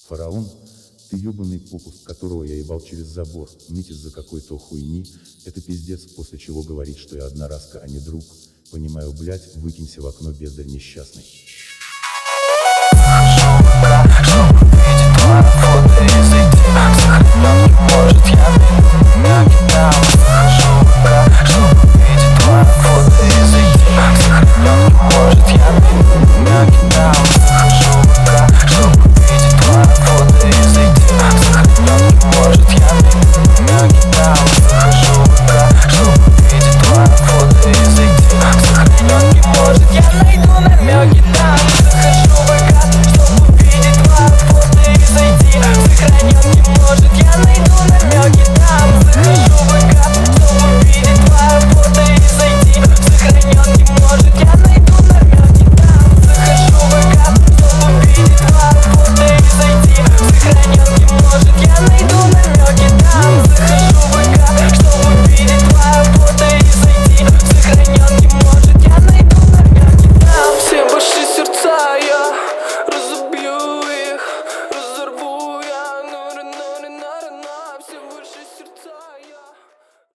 Фараон, ты ебаный попуск, которого я ебал через забор, ныть из-за какой-то хуйни, это пиздец, после чего говорит, что я одноразка, а не друг. Понимаю, блять, выкинься в окно, бездарь несчастный.